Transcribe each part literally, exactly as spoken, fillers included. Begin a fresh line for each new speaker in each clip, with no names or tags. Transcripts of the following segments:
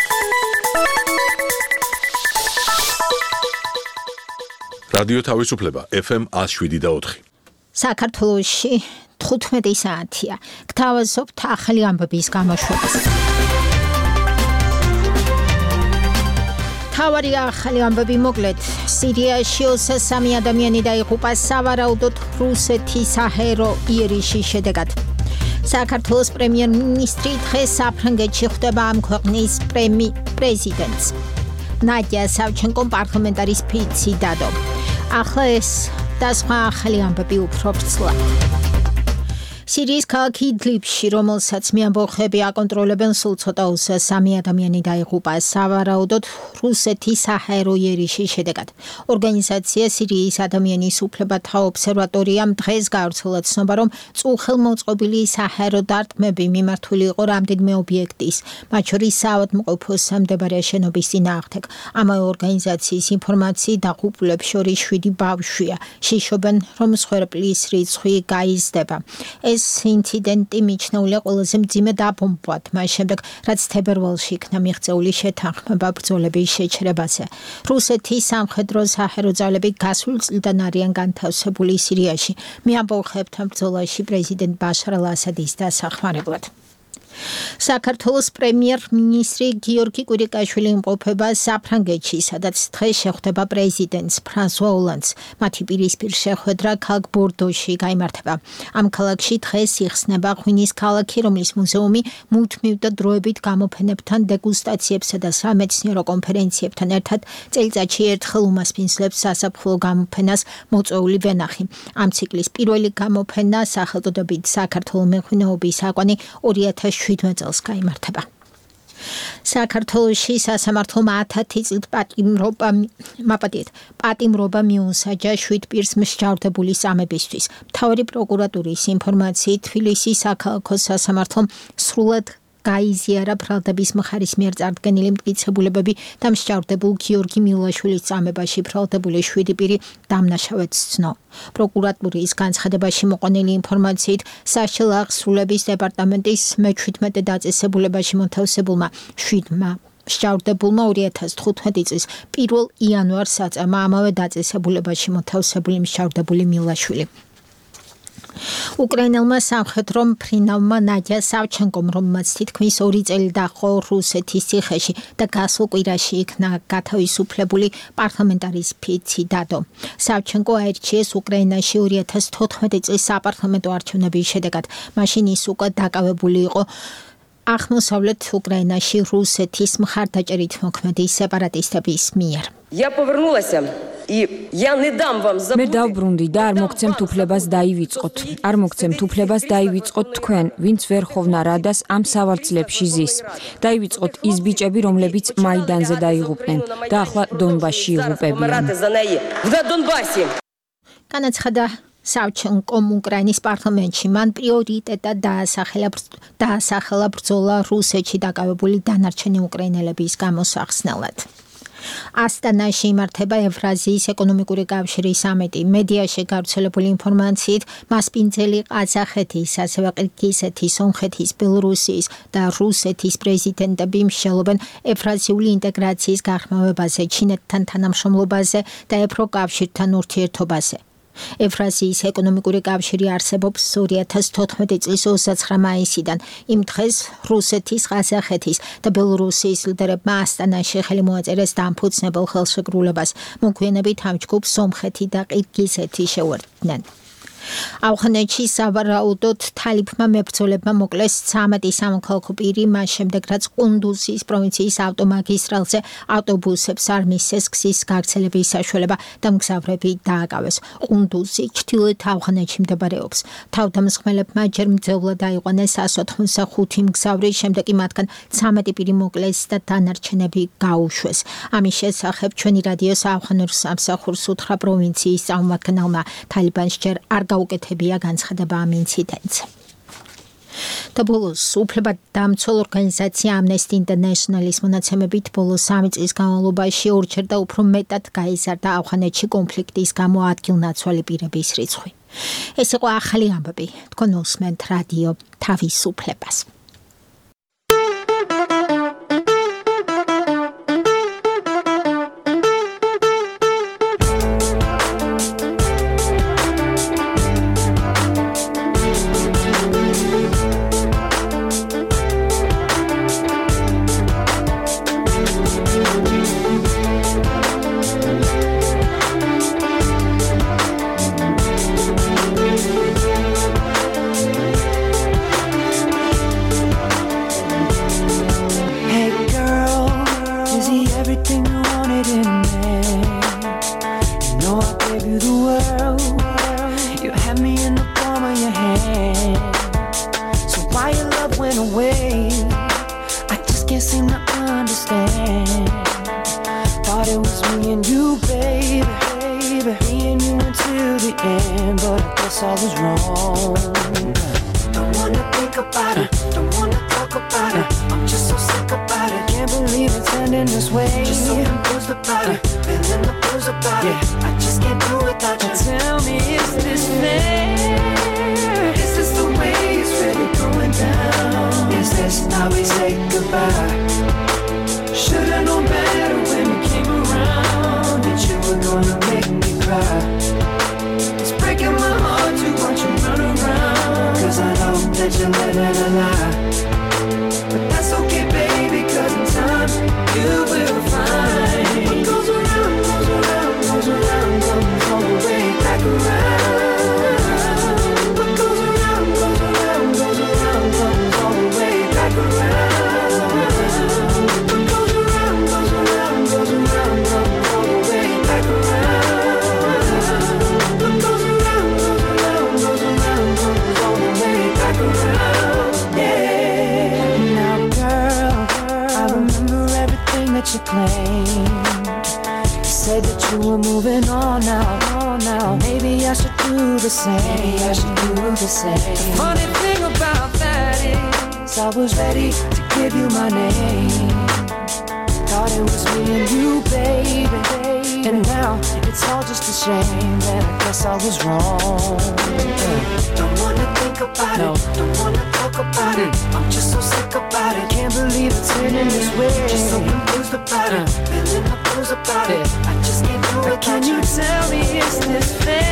რადიო თავისუფლება F M one oh seven და four.
საქართველოში თხუთმეტი საათია. გთავაზობთ ახალი ამბების გამოშვებას. თავარი ახალი ამბები მოკლედ. სირიაში ოცდასამი ადამიანი დაიღუპა სავარაუდოდ რუსეთის საჰაერო იერიში შედეგად. საქართველოს პრემიერ-მინისტრი დღეს საფრანგეთში ხვდება ამ ქვეყნის პრეზიდენტს. ნადია სავჩენკომ პარლამენტარის ფიცი დადო. ახლა ეს და სხვა ახალი ამბები უფრო ვრცლად. სირიის ქალაქ იდლიბში, რომელსაც მეამბოხები აკონტროლებენ, სულ ცოტა ოცდასამი ადამიანი დაიღუპა სავარაუდოდ რუსეთის საჰაერო იერიში შედეგად. ორგანიზაცია სირიის ადამიანის უფლებათა ობსერვატორიამ დღეს გავრცელა ცნობა, რომ წუხელმოწყობილი საჰაერო დარტყმები მიმართული იყო რამდენიმე ობიექტის, მათ შორის საავადმყოფოს მდებარე შენობის წინააღმდეგ. ამავე ორგანიზაციის ინფორმაციით დაღუპულებს შორის შვიდი ბავშვია. შიშობენ, რომ მსხვერპლის რიცხვი გაიზრდება. ეს ინციდენტი მიჩნეულია ყველაზე მძიმე დაბომბვად, მას შემდეგ, რაც თებერვალში იქნა მიღწეული შეთანხმება ბრძოლების შეჩერებაზე. რუსეთის სამხედრო საჰაერო ძალები გასულ წლიდან არიან განთავსებული სირიაში, მეამბოხებთან ბრძოლაში პრეზიდენტ ბაშარ ალ-ასადის დასახმარებლად. საქართველოს პრემიერ-მინისტრი გიორგი კვირიკაშვილი იმყოფება საფრანგეთში, სადაც დღეს შეხვდება პრეზიდენტს ფრანსუა ოლანდს. მათი პირისპირ შეხვედრა ქალაქ ბორდოში გაიმართება. ამ ქალაქში დღეს იხსნება ღვინის ქალაქი, რომლის მუზეუმი მუდმივ და დროებით გამოფენებთან, დეგუსტაციებსა და სამეცნიერო კონფერენციებთან ერთად წელიწადში ერთხელ უმასპინძლებს საზაფხულო გამოფენას მოწვეული ვენახი. ამ ციკლის პირველი გამოფენა სახელწოდებით საქართველოს მეღვინეობის აკვანი ორი ათას შვიდმეტ წელს გაიმართება. საქართველოში სასამართლომ ათი წლით პატიმრობა მაპატიეთ პატიმრობა მიუსაჯა შვიდ პირს მსჯავრდებული სამებისთვის. მთავარი პროკურატურის ინფორმაციით თბილისის საქალაქო სასამართლომ სრულად გაიზიარა ბრალდების მხარის მიერ წარდგენილი მტკიცებულებები და მსჯავრდებულ გიორგი მილაშვილის წამებაში ბრალდებული შვიდი პირი დამნაშავედ სცნო. პროკურატურის განცხადებაში მოყვანილი ინფორმაციით საშინელ აღსრულების დეპარტამენტის მეჩვიდმეტე დაწესებულებაში მოთავსებულმა შვიდმა მსჯავრდებულმა ორი ათას თხუთმეტი წლის პირველ იანვარს აწამა ამავე დაწესებულებაში მოთავსებული მსჯავრდებული მილაშვილი. უკრაინელმა სამხედრო მფრინავმა ნადია სავჩენკომ, რომელმაც თითქმის ორი წელი დაჰყო რუსეთის ციხეში და გასულ კვირაში იქნა გათავისუფლებული, პარლამენტარის ფიცი დადო. სავჩენკო აირჩიეს უკრაინაში ორი ათას თოთხმეტი წლის საპარლამენტო არჩევნების შედეგად. მაშინ ის უკვე დაკავებული იყო აღმოსავლეთ უკრაინაში რუსეთის მხარდაჭერით მოქმედი სეპარატისტების მიერ.
Я повернулася и я не дам вам забыть.
მე დავბრუნდი და არ მოგცემთ უფლებას დაივიწყოთ. არ მოგცემთ უფლებას დაივიწყოთ თქვენ, ვინც ვერ ხოვნა რადას ამ სავარძლებში ზის. დაივიწყოთ ის ბიჭები, რომლებიც მაიდანზე დაიღუპნენ და ახლა დონბასში იღუპებიან.
განაცხადა სავჩენკომ უკრაინის პარლამენტში. მან პრიორიტეტად დაასახელა ბრძოლა რუსეთში დაკავებული დანარჩენი უკრაინელების გამოსახსნელად. ასტანაში იმართება ევრაზიის ეკონომიკური კავშირის სამიტი. მედიაში გავრცელებული ინფორმაციით მასპინძელი ყაზახეთის, ასევე ყირგიზეთის, სომხეთის, ბელორუსიის და რუსეთის პრეზიდენტები მსჯელობენ ევრაზიული ინტეგრაციის გაღრმავებაზე, ჩინეთთან თანამშრომლობაზე და ევროკავშირთან ურთიერთობაზე. ევრაზიის ეკონომიკური კავშირი არსებობს ორი ათას თოთხმეტი წლის ოცდაცხრა მაისიდან. იმ დღეს რუსეთის, ყაზახეთის და ბელორუსიის ლიდერებმა ასტანაში ხელი მოაწერეს დამფუძნებელ ხელშეკრულებას. მოგვიანებით ამ ჯგუფს სომხეთი და ყირგიზეთი შეუერთდნენ. ავღანეთში სავარაუდოდ თალიფმა მებრძოლებმა მოკლეს ცამეტი სამოქალაქო პირი, მას შემდეგ რაც ყუნდუზის პროვინციის ავტომაგისტრალზე ავტობუსებს არ მისცეს გზის გაგრძელების საშუალება და მგზავრები დააკავეს. ყუნდუზი ჩრდილოეთ ავღანეთში მდებარეობს. თავდამსხმელებმა ჯერ მძევლად აიყვანეს εκατს ოცდახუთი მგზავრი, შემდეგ კი მათგან ცამეტი პირი მოკლეს და დანარჩენები გაუშვეს. ამის შესახებ ჩვენი რადიოს ავღანურ სამსახურს უთხრა პროვინციის წარმომადგენელმა. თალიბანს ჯერ არ გაუკეთებია განცხადება ამ ინციდენტზე. და ბოლოს უფლებადამცველ ორგანიზაცია Amnesty International-ის მონაცემებით ბოლოს სამი წლის განმავლობაში ორჯერ და უფრო მეტად გაიზარდა ავღანეთში კონფლიქტის გამო ადგილნაცვალი პირების რიცხვი. ეს იყო ახალი ამბები. თქვენ უსმენთ რადიო თავისუფლებას.
way. I just can't seem to understand. Thought it was me and you, baby, baby. Me and you until the end, but I guess I was wrong. Don't wanna think about it, don't wanna talk about it. I'm just so sick about it. Can't believe it's ending this way. Just so confused about it, feeling the blues about it. I just can't do it without you. Tell me, is this fair? Is this the way it's really going down? Is this how we say goodbye? Should've known better when you came around, that you were gonna make me cry. It's breaking my heart to watch you run around, cause I know that you're living a lie. But that's okay, baby, cause in time you will find what goes around, goes around, goes around, comes all the way back around. What goes around, goes around, goes around, comes all the way back around. What goes around, goes around, goes around, comes all the way back around. What goes around, goes around, goes around, comes all the way back around. Yeah. Now, girl, I remember everything that you claimed. You said that you were moving on now, on now. Maybe I should do the same. Maybe I should do the same. The funny thing about that is, I was ready to give you my name. Thought it was me and you, baby. And now it's all just a shame that I guess I was wrong. Don't wanna think about no. it, don't wanna talk about it. I'm just so sick about it. Can't believe it's ending this way. Just so confused about it, feeling the blues about it. I just can't do it. Can you tell me, is this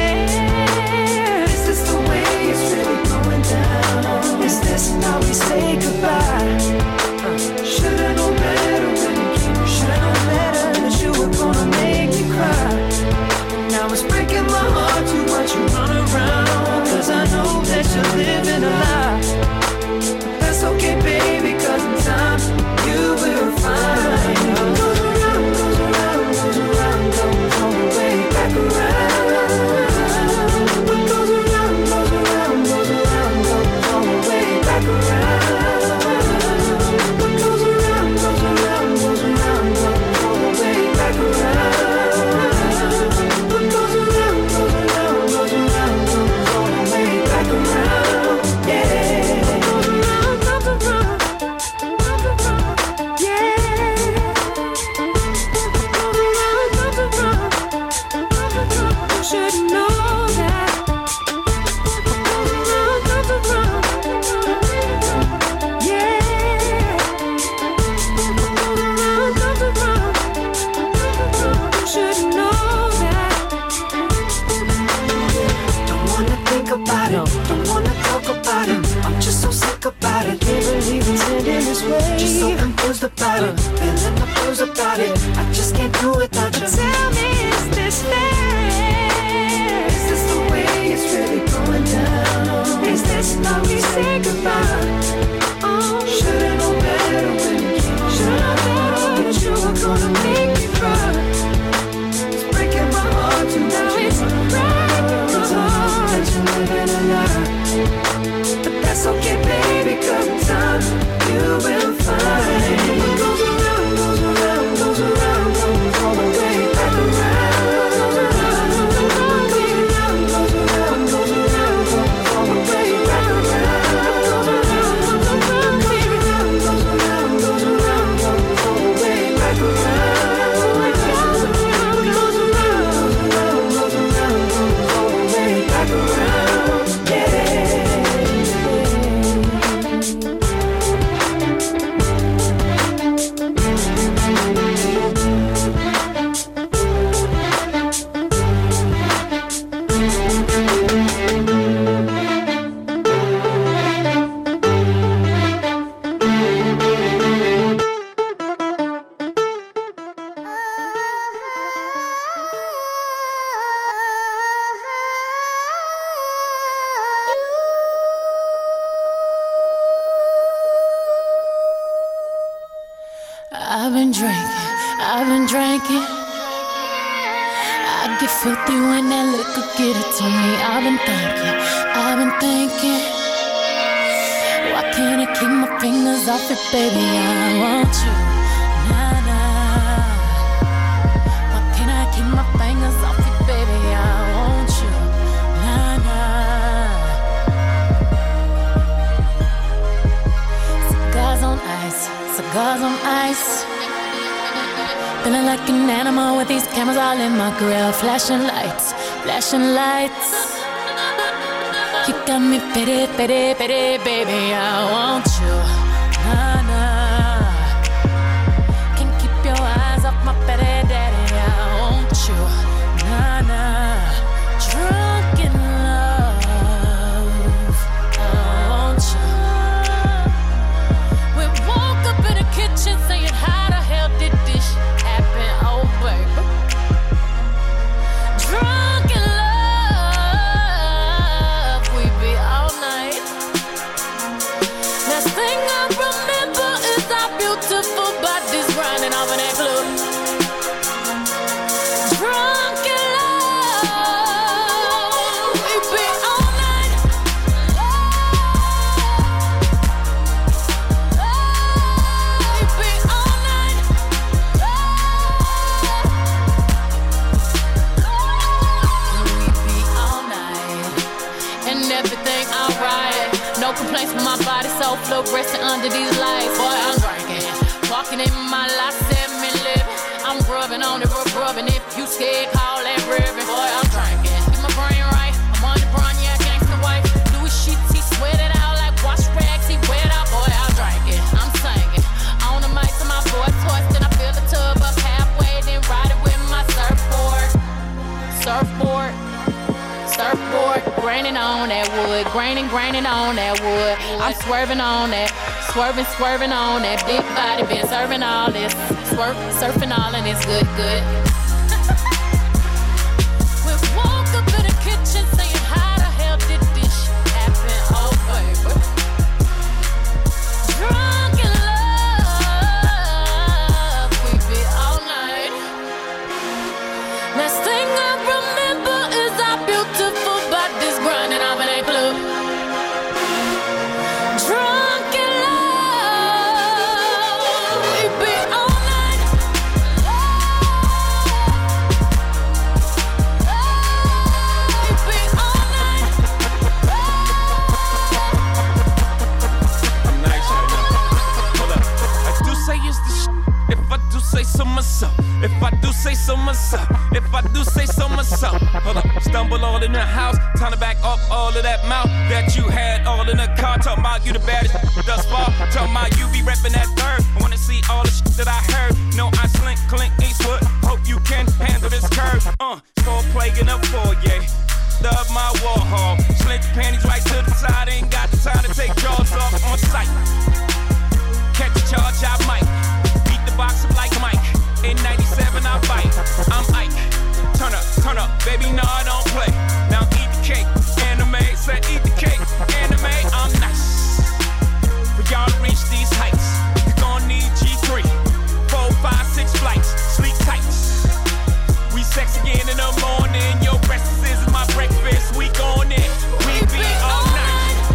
fair? Is this the way it's really going down? Is this how we say goodbye? Uh, Should've known better when you came. Should've known better that you were gonna make me cry. Now it's breaking my heart to watch you run around, cause I know that you're living a lie. That's okay, baby, cause in time you will find what goes around, goes around, goes around, comes all the way back around. What goes around, goes around, goes around, comes all the way back around. What goes around, goes around, goes around, comes all the way back around. What goes around, goes around, goes around, comes all the way back around. Yeah. What goes around, comes around, comes around. Yeah. What goes around, comes around, comes around. You should know that. What goes around, comes around. Yeah. What goes around, comes around. You should know that. Don't wanna think about it, don't wanna talk about it. I'm just so sick about it. Can't believe it's ending this way. Just so confused about it, feeling the blues about it. I just can't do it without you. Tell me, is this fair? Is this the way it's really going down? Is this how we say goodbye? Oh, should've known better when you came. Should've known better that you were gonna make me cry. It's breaking my heart to now it's breaking my heart that you're living a lie. But that's okay, baby, cause in time you will find what goes around, goes around, goes around, comes all the way back around. What goes around, goes around, goes around, goes around, comes all the way back around. What goes around, goes around, goes around, goes around, goes around, comes all the way back around. What goes around, goes around, goes around, comes all the way back around. Yeah. I've been drinking, I've been drinking. I get filthy when that liquor get it to me. I've been thinking, I've been thinking.
Why can't I keep my fingers off it, baby? I want you. Nah, nah. Why can't I keep my fingers off it, baby? I want you. Nah, nah. Cigars on ice, cigars on ice. Feeling like an animal with these cameras all in my grill. Flashing lights, flashing lights. You got me pity, pity, pity, baby, I want you. Nah, nah. Can't keep your eyes off my pity, daddy, I want you. Nah, nah. Drunk in love, I want you. We woke up in the kitchen saying, how the hell did this happen? Oh, baby. Drunk in love, we be all night. Last thing I remember is our beautiful bodies grinding off in that club. Drunk in love, we be all night. We be all night. We be all night. And everything alright. No complaints with my body, so fluorescent under these lights. Boy, I'm drinking, walking in my life, seven living. I'm grubbing on it, rub rubbing. If you scared, call that ribbon. Boy, I'm drinking, get my brain right. I'm on the brown, yeah, gangsta white. Louis sheets, he sweat it out like wash rags. He wet out, boy, I'm drinking, I'm singing. On the mic to my voice, then I fill the tub up halfway, then ride it with my surfboard. Surfboard. Surfboard, graining on that wood, graining, graining on that wood. I'm swerving on that, swerving, swerving on that big body. Been serving all this, swerve, surfing all and it's good, good. We woke up in the kitchen saying, how the hell did this shit happen? Oh, baby. Drunk in love, we be all night. Last thing I remember is our beautiful bodies grinding off in that club. Drunk in love, we be all night. We be all night.
I'm nice right now. Hold up. I do say it's the sh- if I do say so myself. If I do say so myself. If I do say so myself. Hold up. Stumble all in the house. Time to back up all of that mouth that you had all in the car. Talking about you the baddest thus far. Talking about you be repping that third. I wanna see all the shit that I heard. No, I slink, Clint Eastwood. Hope you can handle this curve. Uh, full plague in a foyer. Love my Warhol. Slink the panties right to the side. Ain't got the time to take jaws off on sight. Catch a charge, I might. Beat the box up like Mike. In ninety-seven, I bite. I'm Ike. Turn up, turn up, baby, no, I don't play. Now eat the cake, anime. Say eat the cake, anime. I'm nice. For y'all to reach these heights, you gon' need G three. Four, five, six flights, sleep tight. We sex again in the morning. Your breakfast is my breakfast. We gon' in. We be all night.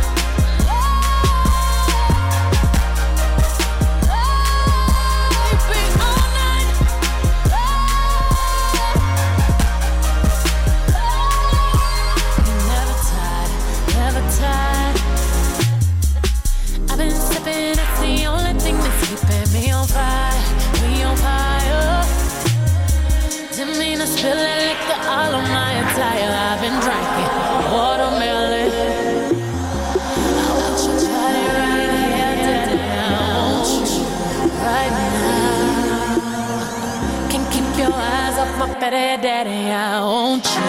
I've been sipping, that's the only thing that's keeping me on fire. We on fire. Didn't mean to spill that liquor all on my attire. I've been drinking watermelon. I want you body right here, daddy. I want you right now. Can't keep your eyes off my petty daddy. I want you.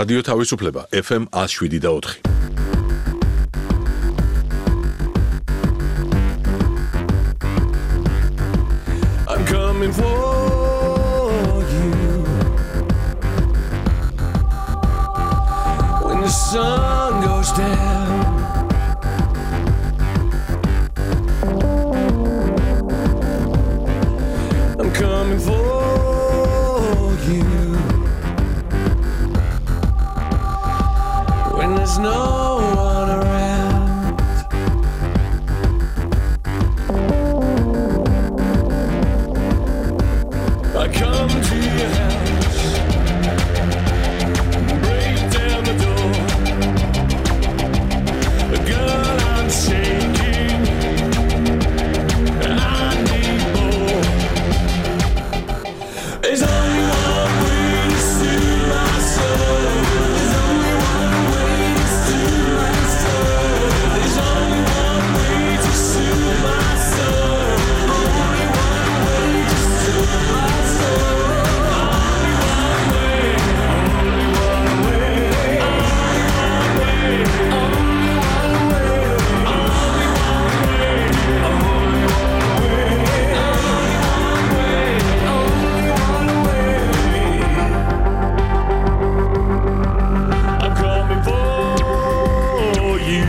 რადიო თავისუფლება ეფ ემ one oh seven და four.
I'm coming for you when the sun goes down. I'm coming for you when there's no one around. I come to your house, break down the door. Girl, I'm shaking, I need more. There's only one way to soothe my soul. There's only one way to soothe my soul. There's only one way to soothe my soul. Only one way to soothe my soul. Only one way. Only one way. Only one way. Only one way. Only one way. Only one way. I'm coming for you.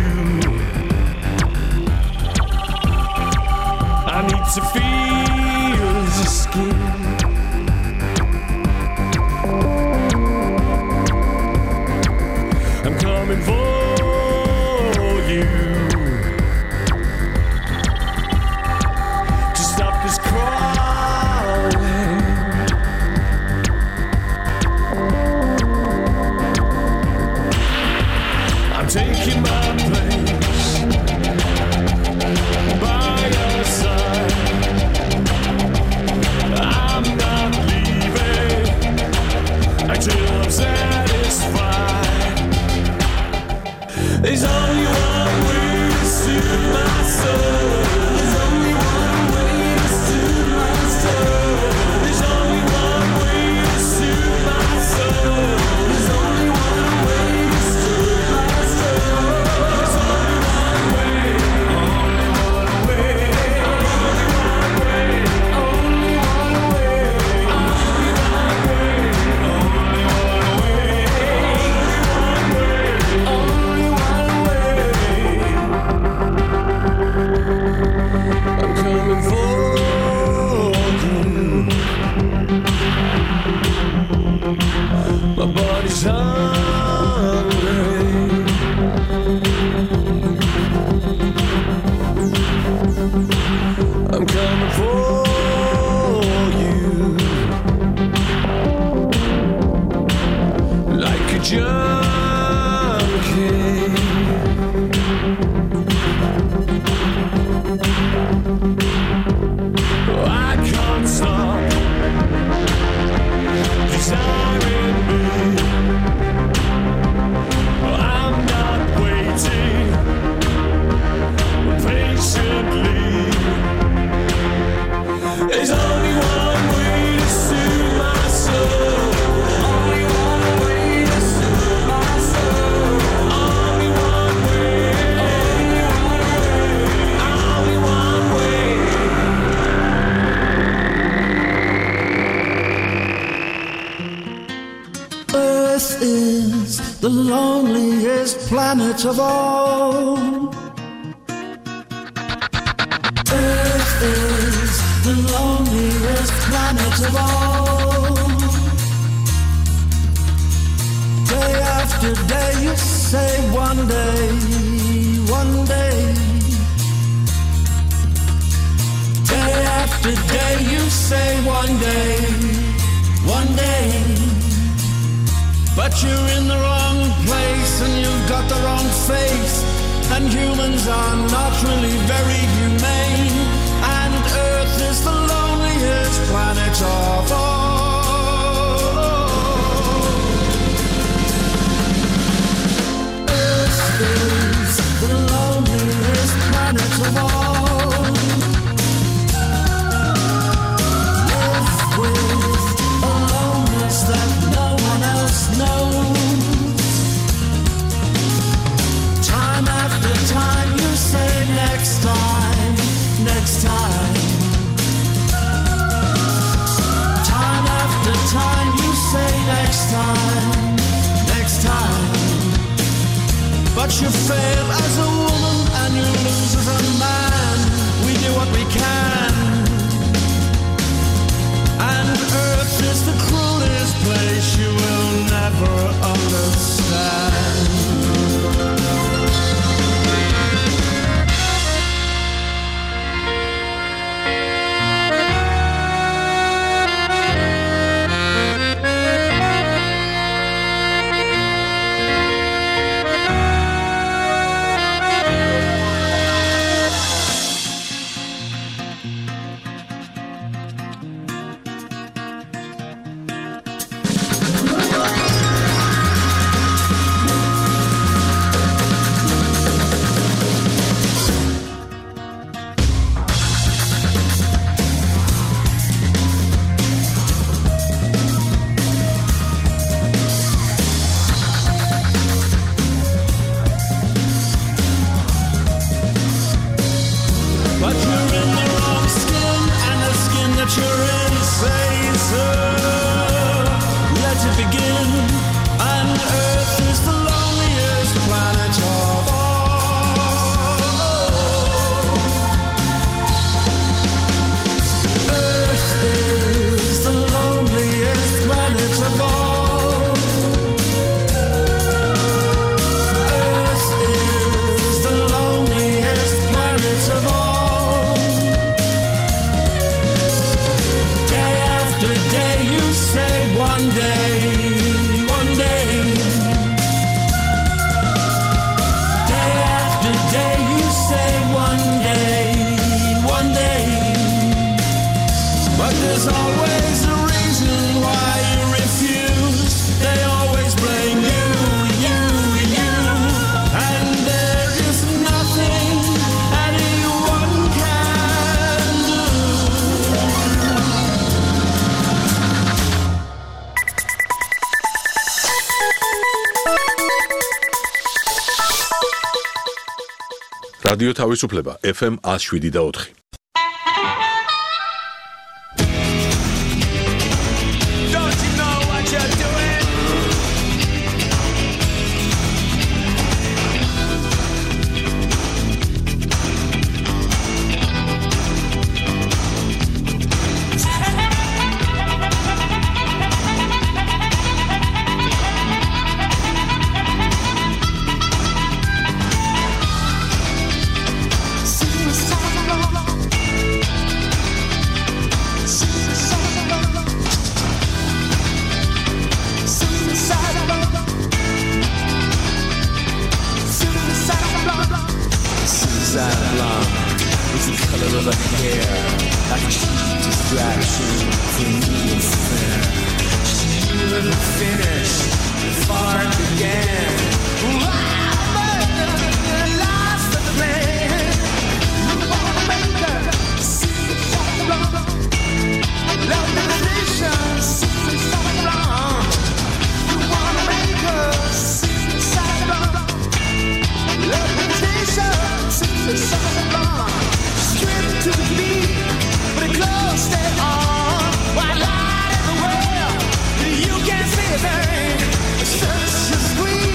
I need to feel your skin. I'm coming for you to stop this crawling. I'm taking my place by your side. I'm not leaving until I'm satisfied. There's only one way to soothe my soul. There's only one way to soothe my soul. There's only one way to soothe my soul. There's only one way to soothe my soul. There's only one way. Only one way. Only one way. Only one way. Only one way. Only one way. Only one way. I'm coming for you. My body's hungry. I'm coming for you like a junkie. I can't stop desiring me. I'm not waiting patiently. There's only one way to soothe my soul. Only one way to soothe my soul. Only one way. Only one way.
Earth is the loneliest planet of all. Earth is the loneliest planet of all. Day after day you say one day, one day. Day after day you say one day, one day. But you're in the wrong place and you've got the wrong face. And humans are not really very humane. And Earth is the loneliest planet of all. Earth is the loneliest planet of all. Live with a loneliness that no one else knows. But you fail as a woman and you lose as a man. We do what we can. And Earth is the cruelest place you will never understand.
რადიო თავისუფლება ეფ ემ one oh seven და four.
Such a squeeze.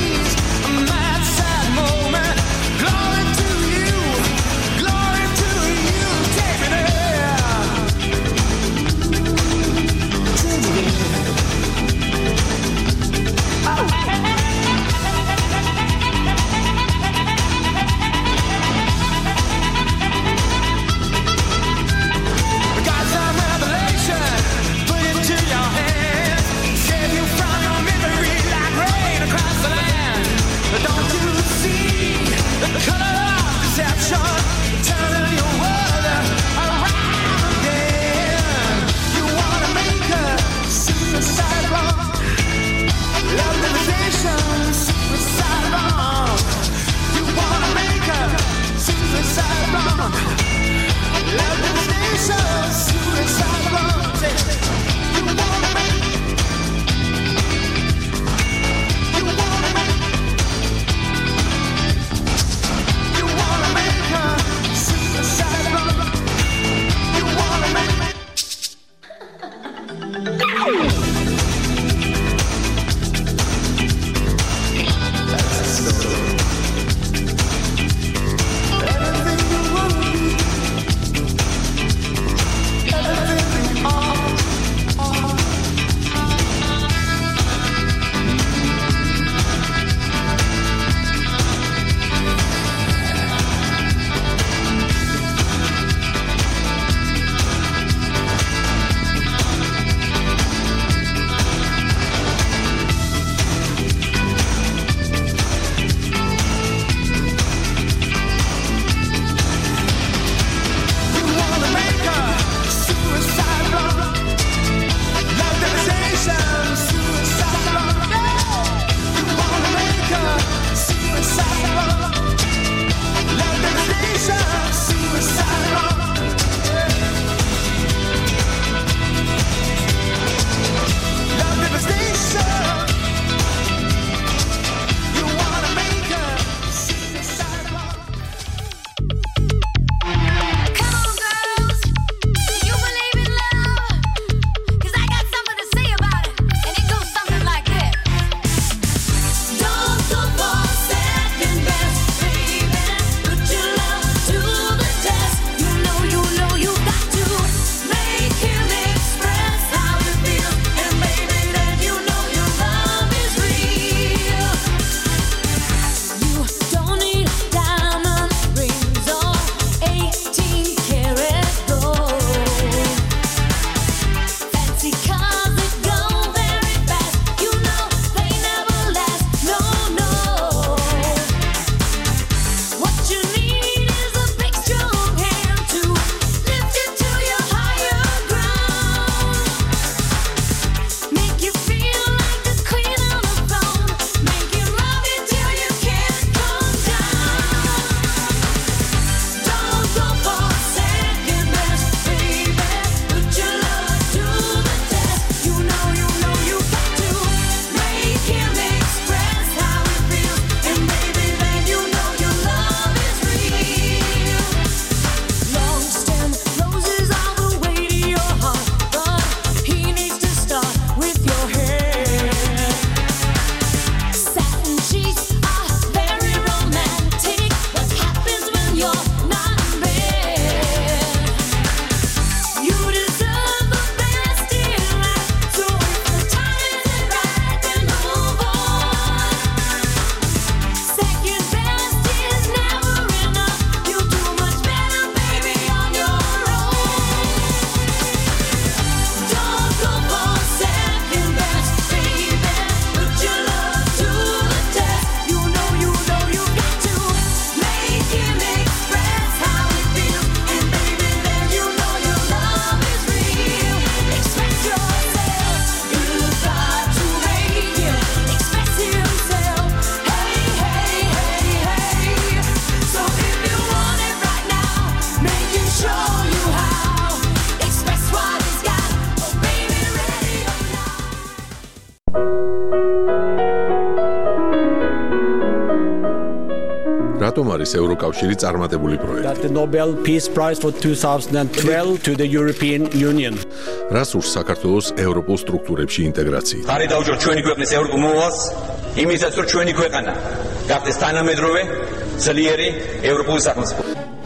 რატომ არის ევროკავშირი წარმატებული პროექტი?
That the Nobel Peace Prize for twenty twelve to the European Union.
რას ურს საქართველოს ევროპულ სტრუქტურებში ინტეგრაციით?
ხარი დავუჯეროთ ჩვენი ქვეყნის ევროპულ მოვალს, იმისაც რომ ჩვენი ქვეყანა გახდეს თანამედროვე, ძლიერი ევროპული სახელმწიფო.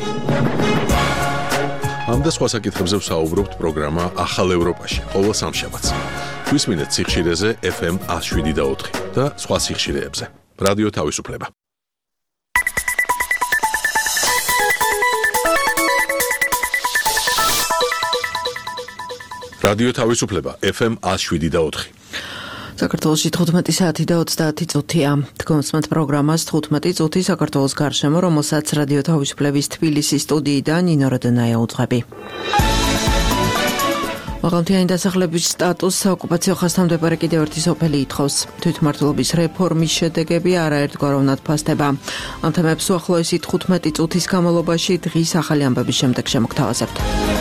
ამ და სხვა საკითხებზე ვსაუბრობთ პროგრამა ახალ ევროპაში, ყოველ სამშაბათს. გვისმინეთ სიხშირეზე F M one oh seven და ოთხი და სხვა სიხშირეებზე. რადიო თავისუფლება. რადიო თავისუფლება F M one oh seven და ოთხი.
საქართველოში თხუთმეტი საათი და ოცდაათი წუთია. თქვენსმათ პროგრამას თხუთმეტი წუთი საქართველოს გარშემო, რომელსაც რადიო თავისუფლების თბილისის სტუდიიდან ნინო როდონაია უძღვები. მაღალმთიანი დასახლების სტატუსს საოკუპაციო ხაზთავმდებარე კიდევ ერთი სოფელი ითხოვს. თვითმმართველობის რეფორმის შედეგები არაერთგვაროვნად ფასდება. ამ თემებს უახლოესი თხუთმეტი წუთის განმავლობაში დღის ახალი ამბების შემდეგ შემოგთავაზებთ.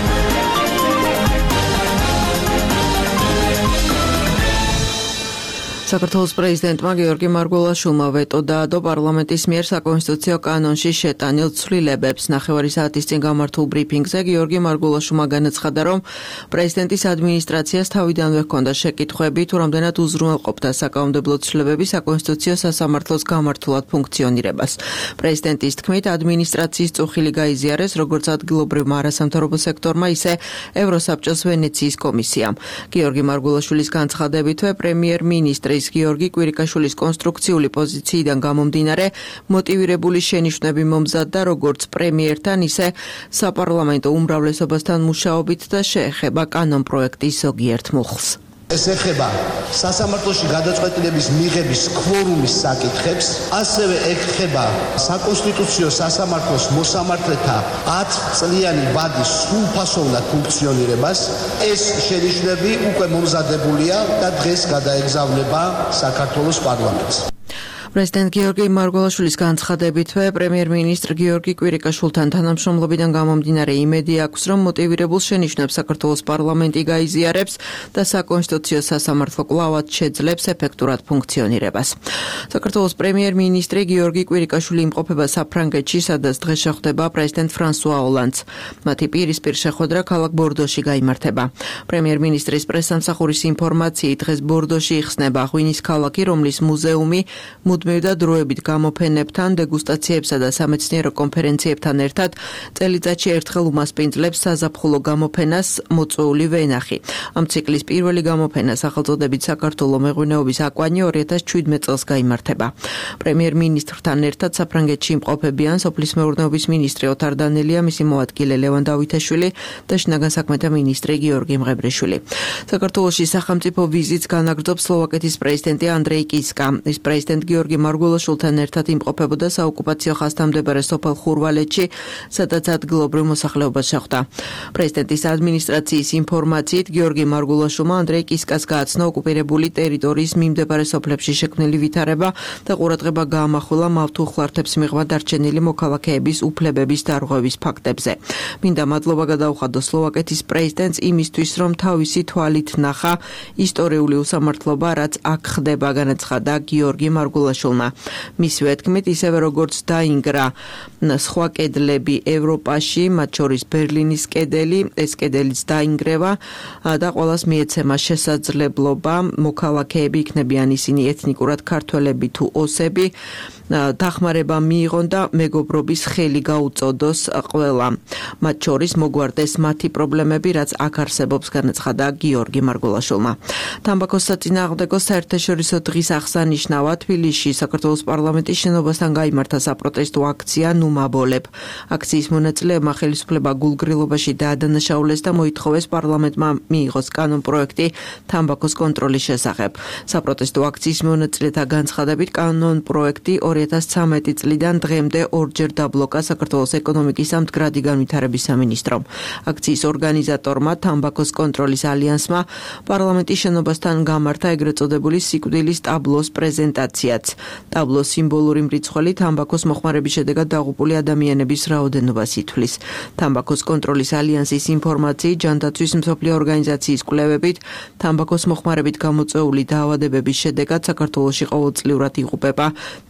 საქართველოს პრეზიდენტმა გიორგი მარგველაშვილმა ვეტო დაადო პარლამენტის მიერ საკონსტიტუციო კანონში შეტანილ ცვლილებებს. ნახევარი საათის წინ გამართულ ბრიფინგზე გიორგი მარგველაშვილმა განაცხადა, რომ პრეზიდენტის ადმინისტრაციას თავიდანვე ჰქონდა შეკითხვები, თუ რამდენად უზრუნველყოფდა საკანონმდებლო ცვლილებები საკონსტიტუციო სასამართლოს გამართულად ფუნქციონირებას. პრეზიდენტის თქმით, ადმინისტრაციის წუხილი გაიზიარეს როგორც ადგილობრივმა არასამთავრობო სექტორმა, ისე ევროსაბჭოს ვენეციის კომისიამ. გიორგი მარგველაშვილის განცხადებითვე პრემიერ-მინისტრის გიორგი კვირიკაშვილის კონსტრუქციული პოზიციიდან გამომდინარე მოტივირებული შენიშვნები მომზადდა როგორც პრემიერთან, ისე საპარლამენტო უმრავლესობასთან მუშაობით და შეეხება კანონპროექტის ზოგიერთ მუხლს.
ეს ეხება სასამართლოში გადაწყვეტილების მიღების კვორუმის საკითხებს, ასევე ეხება საკონსტიტუციო სასამართლოს მოსამართლეთა ათი წლიანი ვადის სრულფასოვნად ფუნქციონირებას. ეს შენიშვნები უკვე მომზადებულია და დღეს გადაეგზავნება საქართველოს პარლამენტს.
პრეზიდენტ გიორგი მარგველაშვილის განცხადებითვე პრემიერ-მინისტრ გიორგი კვირიკაშვილთან თანამშრომლობიდან გამომდინარე იმედი აქვს, რომ მოტივირებულ შენიშვნებს საქართველოს პარლამენტი გაიზიარებს და საკონსტიტუციო სასამართლო კვლავად შეძლებს ეფექტურად ფუნქციონირებას. საქართველოს პრემიერ-მინისტრი გიორგი კვირიკაშვილი იმყოფება საფრანგეთში, სადაც დღეს შეხვდება პრეზიდენტ ფრანსუა ოლანდს. მათი პირისპირ შეხვედრა ქალაქ ბორდოში გაიმართება. პრემიერ-მინისტრის პრესსამსახურის ინფორმაციით დღეს ბორდოში იხსნება ღვინის ქალაქი, რომლის მუზეუმი მუდმივ და დროებით გამოფენებთან, დეგუსტაციებსა და სამეცნიერო კონფერენციებთან ერთად წელიწადში ერთხელ უმასპინძლებს საზაფხულო გამოფენას მოწვეული ვენახი. ამ ციკლის პირველი გამოფენა სახელწოდებით საქართველოს მეღვინეობის აკვანი ორი ათას შვიდმეტ წელს გაიმართება. პრემიერ-მინისტრთან ერთად საფრანგეთში იმყოფებიან სოფლის მეურნეობის მინისტრი ოთარ დანელია, მისი მოადგილე ლევან დავითაშვილი და შინაგან საქმეთა მინისტრი გიორგი მღებრიშვილი. საქართველოში სახელმწიფო ვიზიტს განაგრძობს სლოვაკეთის პრეზიდენტი ანდრეი კისკა. ის პრეზიდენტ გიორგი მარგველაშვილთან ერთად იმყოფებოდა საოკუპაციო ხაზთავმდებარე სოფელ ხურვალეთში, სადაც ადგილობრივ მოსახლეობას შეხვდა. პრეზიდენტის ადმინისტრაციის ინფორმაციით გიორგი მარგველაშვილმა ანდრეი კისკას გააცნო ოკუპირებული ტერიტორიის მიმდებარე სოფლებში შექმნილი ვითარება და ყურადღება გაამახვილა მავთულხლართებს მიღმა დარჩენილი მოქალაქეების უფლებების დარღვევის ფაქტებზე. მინდა მადლობა გადაუხადო სლოვაკეთის პრეზიდენტს იმისთვის, რომ თავისი თვალით ნახა ისტორიული უსამართლობა, რაც აქ ხდება, განაცხადა გიორგი მარგველაშვილმა. მისივე თქმით, ისევე როგორც დაინგრა სხვა კედლები ევროპაში, მათ შორის ბერლინის კედელი, ეს კედელიც დაინგრევა და ყველას მიეცემა შესაძლებლობა, მოქალაქეები იქნებიან ისინი ეთნიკურად ქართველები თუ ოსები, დახმარება მიიღონ და მეგობრობის ხელი გაუწოდოს ყველა. მათ შორის მოგვარდეს მათი პრობლემები, რაც აქ არსებობს, განაცხადა გიორგი მარგველაშვილმა. თამბაქოს საწინააღმდეგო საერთაშორისო დღის აღსანიშნავად თბილისში საქართველოს პარლამენტის შენობასთან გაიმართა საპროტესტო აქცია ნუმაბოლებ. აქციის მონაწილეებმა ხელისუფლება გულგრილობაში დაადანაშაულეს და მოითხოვეს პარლამენტმა მიიღოს კანონპროექტი თამბაქოს კონტროლის შესახებ. საპროტესტო აქციის მონაწილეთა განცხადებით კანონპროექტი ორი ათას ცხრამეტი წლიდან დღემდე ორჯერ დაბლოკა საქართველოს ეკონომიკის ამ მდგრადი განვითარების სამინისტრომ. აქციის ორგანიზატორმა თამბაქოს კონტროლის ალიანსმა პარლამენტის შენობასთან გამართა ეგრეთ წოდებული სიკვდილის ტაბლოს პრეზენტაციაც. ტაბლოს სიმბოლური მრიცხველი თამბაქოს მოხმარების შედეგად დაღუპული ადამიანების რაოდენობას ითვლის. თამბაქოს კონტროლის ალიანსის ინფორმაციით, ჯანდაცვის მსოფლიო ორგანიზაციის კვლევებით, თამბაქოს მოხმარებით გამოწვეული დაავადებების შედეგად საქართველოში ყოველწლიურად იღუპება თერთმეტი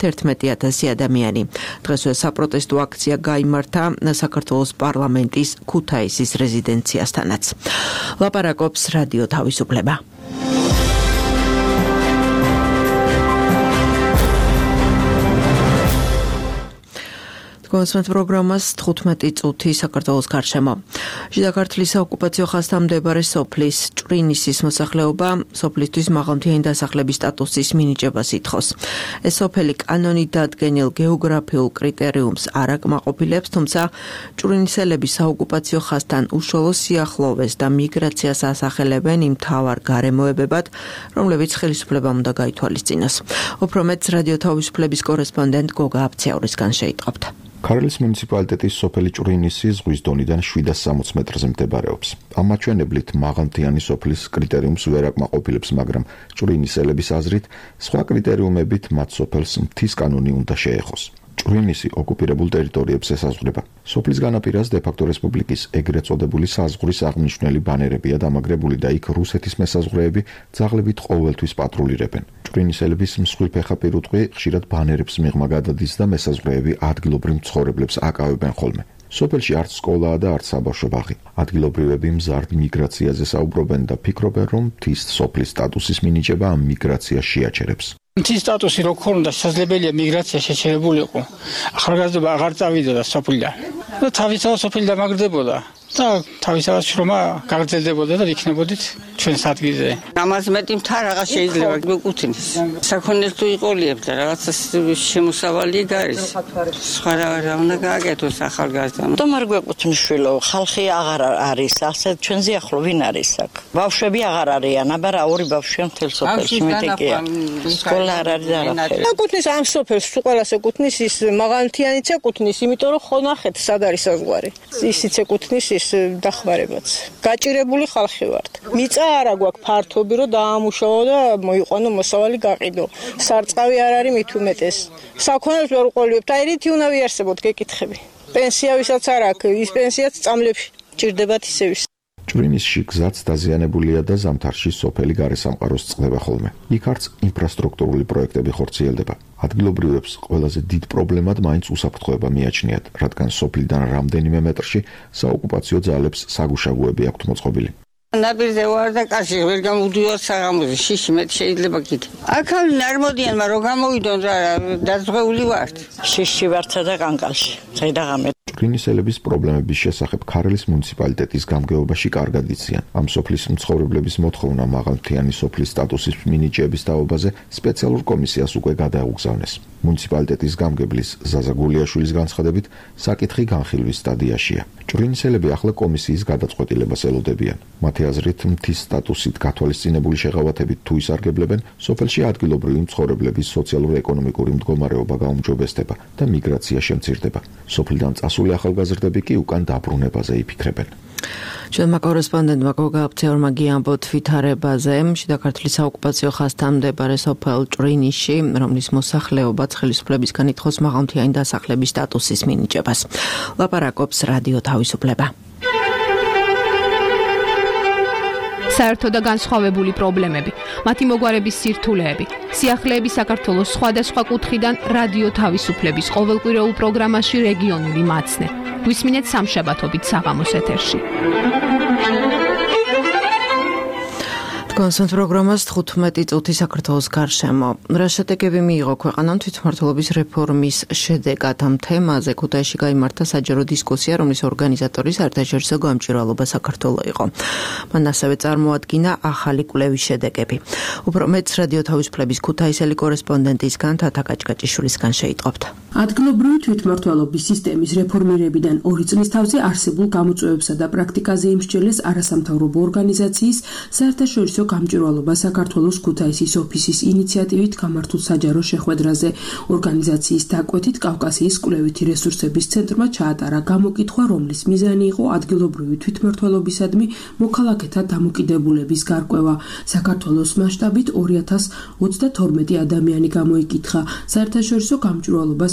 ოცდაათი ათასი ადამიანი. დღესვე საპროტესტო აქცია გაიმართა საქართველოს პარლამენტის ქუთაისის რეზიდენციასთანაც. ლაპარაკობს რადიო თავისუფლება. კონსმეთ პროგრამას თხუთმეტი წუთი საქართველოს გარშემო. შიდა ქართლის საოკუპაციო ხაზთან მდებარე სოფლის ჭვრინისის მოსახლეობა სოფლისთვის მაღალმთიანი დასახლების სტატუსის მინიჭებას ითხოვს. ეს სოფელი კანონით დადგენილ გეოგრაფიულ კრიტერიუმს არ აკმაყოფილებს, თუმცა ჭვრინისელები საოკუპაციო ხაზთან უშუალო სიახლოვეს და მიგრაციას ასახელებენ იმ მთავარ გარემოებებად, რომლებიც ხელისუფლებამ უნდა გაითვალისწინოს. უფრო მეტს რადიო თავისუფლების კორესპონდენტ გოგა აფცეაურისგან შეიტყობთ.
ქარელის მუნიციპალიტეტის სოფელი ჭვრინისი ზღვის დონიდან შვიდას სამოც მეტრზე მდებარეობს. ამ მაჩვენებლით მაღალმთიანი სოფლის კრიტერიუმს ვერ აკმაყოფილებს, მაგრამ ჭვრინისელების აზრით სხვა კრიტერიუმებით მათ სოფელს მთის კანონი უნდა შეეხოს. ჭვრინისი ოკუპირებულ ტერიტორიებს ესაზღვრება. სოფლის განაპირას დე-ფაქტო რესპუბლიკის ეგრეთ წოდებული საზღვრის აღმნიშვნელი ბანერებია დამაგრებული და იქ რუსეთის მესაზღვრეები ძაღლებით ყოველთვის პატრულირებენ. ჭვრინისელების მსხვილფეხა პირუტყვი ხშირად ბანერებს მიღმა გადადის და მესაზღვრეები ადგილობრივ მცხოვრებლებს აკავებენ ხოლმე. სოფელში არც სკოლაა და არც საბავშვო ბაღი. ადგილობრივები მზარდ მიგრაციაზე საუბრობენ და ფიქრობენ, რომ მთის სოფლის სტატუსის მინიჭება ამ მიგრაციას შეაჩერებს.
მთის სტატუსი რო ქონდა, შესაძლებელია მიგრაცია შეჩერებულიყო. ახალგაზრდობა აღარ წავიდოდა სოფლიდან. და თავისთავად სოფელი დამაგრდებოდა. და თავისთავად შრომა გაგრძელდებოდა და იქნებოდით ჩვენს ადგილზე.
ამას მეტი მთა რაღაც შეიძლება გეკუთვნის. საქონელს თუ იყოლიებთ და რაღაც შემოსავალი გარის. სხვა რა უნდა გააკეთოს ახალგაზრდამ.
თომ არ გვეკუთვნის შვილო, ხალხი აღარ არის, ასე ჩვენზე ახლო ვინ არის აქ? ბავშვები აღარ არიან, აბა რა ორი ბავშვია მთელ სოფელში მეტია. სკოლა არ არის არაფერი.
ეკუთვნის ამ სოფელს, თუ ყველას ეკუთვნის ის მაღალმთიანიც ეკუთვნის, იმიტომ რომ ხო ნახეთ სად არის საზღვარი. ისიც ეკუთვნის დახმარებაც. გაჭირებული ხალხი ვართ. მიწა არა გვაქვს ფართობი, რომ დაამუშავო და მოიყვანო მოსავალი გაყიდო. სარწყავი არ არის მით უმეტეს. საქონელს ვერ უყოლიებთ, აი რითი უნდა ვიარსებოთ გეკითხები. პენსია ვისაც არ აქვს, ის პენსიაც წამლებში ჭირდებათ ისევ.
ჭვრინისში გზაც დაზიანებულია და ზამთარში სოფელი გარესამყაროს წყდება ხოლმე. იქ არც ინფრასტრუქტურული პროექტები ხორციელდება. ადგილობრივებს ყველაზე დიდ პრობლემად მაინც უსაფრთხოება მიაჩნიათ, რადგან სოფლიდან რამდენიმე მეტრში საოკუპაციო ძალებს საგუშაგოები აქვთ მოწყობილი.
ნაპირზე ვარ და კაში ვერ გამოვდივარ საღამოზე, შიში მეტი შეიძლება კიდე. აქამდე არ მოდიან, მაგრამ რომ გამოვიდონ რა, დაძღვეული ვართ.
შიში ვართ და კანკალში. ზედაღამე
ჭვრინისელების პრობლემების შესახებ ქარელის მუნიციპალიტეტის გამგეობაში კარგად იციან. ამ სოფლის მცხოვრებლების მოთხოვნა მაღალმთიანი სოფლის სტატუსის მინიჭების თაობაზე სპეციალურ კომისიას უკვე გადაუგზავნეს. მუნიციპალიტეტის გამგებლის ზაზა გულიაშვილის განცხადებით, საკითხი განხილვის სტადიაშია. ჭვრინისელები ახლა კომისიის გადაწყვეტილებას ელოდებიან. მათი აზრით, მთის სტატუსით გათვალისწინებული შეღავათებით თუ ისარგებლებენ, სოფელში ადგილობრივი მცხოვრებლების სოციალურ-ეკონომიკური მდგომარეობა გაუმჯობესდება და მიგრაცია შემცირდება. სოფლიდან წასული ახალგაზრდები კი უკან დაბრუნებაზე იფიქრებენ.
ჩვენმა კორესპონდენტმა გოგა აფცეაურმა გიამბოთ ვითარებაზე შიდა ქართლის საოკუპაციო ხაზთან მდებარე სოფელ ჭვრინისში, რომლის მოსახლეობაც ხელისუფლებისგან ითხოვს მაღალმთიანი დასახლების სტატუსის მინიჭებას. ლაპარაკობს რადიო თავისუფლება.
საერთო და განსხვავებული პრობლემები, მათი მოგვარების სირთულეები, სიახლეები საქართველოს სხვადასხვა კუთხიდან რადიო თავისუფლების ყოველკვირეულ პროგრამაში რეგიონული მაცნე. გვისმინეთ სამშაბათობით საღამოს ეთერში.
კონსერტ პროგრამას თხუთმეტი წუთი საქართველოს გარშემო. რა შედეგები მიიღო ქვეყანამ თვითმმართველობის რეფორმის შედეგად? ამ თემაზე ქუთაისში გაიმართა საჯარო დისკუსია, რომლის ორგანიზატორი საერთაშორისო გამჭვირვალობა საქართველოს იყო. მან ასევე წარმოადგინა ახალი კვლევის შედეგები. უფრო მეტს რადიო თავისუფლების ქუთაისელი კორესპონდენტისგან თათა კაჭკაჭიშვილისგან შეიტყობთ.
ადგილობრივი თვითმმართველობის სისტემის რეფორმირებიდან ორი წლის თავზე არსებულ გამოწვევებსა და პრაქტიკაზე იმსჯელეს არასამთავრობო ორგანიზაციის საერთაშორისო გამჭვირვალობა საქართველოს ქუთაისის ოფისის ინიციატივით გამართულ საჯარო შეხვედრაზე. ორგანიზაციის დაკვეთით კავკასიის კვლევითი რესურსების ცენტრმა ჩაატარა გამოკითხვა, რომლის მიზანი იყო ადგილობრივი თვითმმართველობისადმი მოქალაქეთა დამოკიდებულების გარკვევა. საქართველოს მასშტაბით ორი ათას ოცდათორმეტი ადამიანი გამოიკითხა. საერთაშორისო გამჭვირვალობა